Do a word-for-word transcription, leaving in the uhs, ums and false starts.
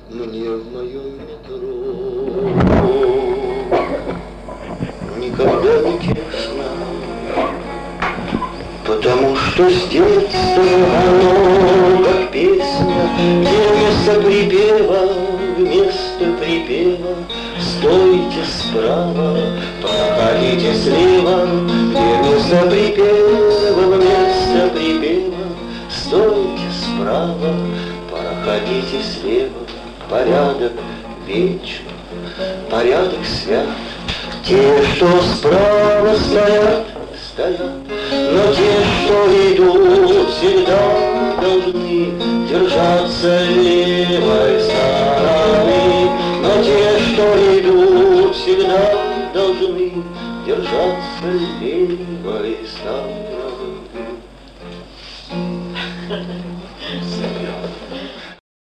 мне в моем метро никогда не тесно, потому что с детства оно, как песня, где вместо припева, вместо припева стойте справа, проходите слева, где вместо припева, вместо припева стойте справа, проходите слева. Порядок вечен, порядок свят. Те, что справа стоят, стоят, но те, что идут, всегда должны держаться левой стороны. Но те, что идут, всегда должны держаться левой стороны.